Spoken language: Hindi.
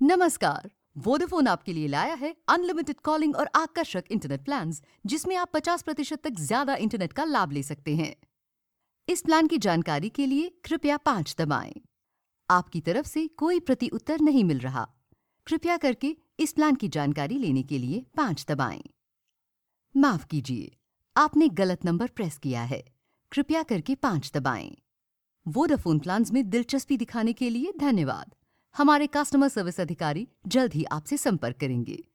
नमस्कार। वोडाफोन आपके लिए लाया है अनलिमिटेड कॉलिंग और आकर्षक इंटरनेट प्लान्स, जिसमें आप 50% तक ज्यादा इंटरनेट का लाभ ले सकते हैं। इस प्लान की जानकारी के लिए कृपया 5 दबाएं। आपकी तरफ से कोई प्रति उत्तर नहीं मिल रहा। कृपया करके इस प्लान की जानकारी लेने के लिए 5 दबाएं। माफ कीजिए, आपने गलत नंबर प्रेस किया है। कृपया करके 5 दबाएं। वोडाफोन प्लान्स में दिलचस्पी दिखाने के लिए धन्यवाद। हमारे कस्टमर सर्विस अधिकारी जल्द ही आपसे संपर्क करेंगे।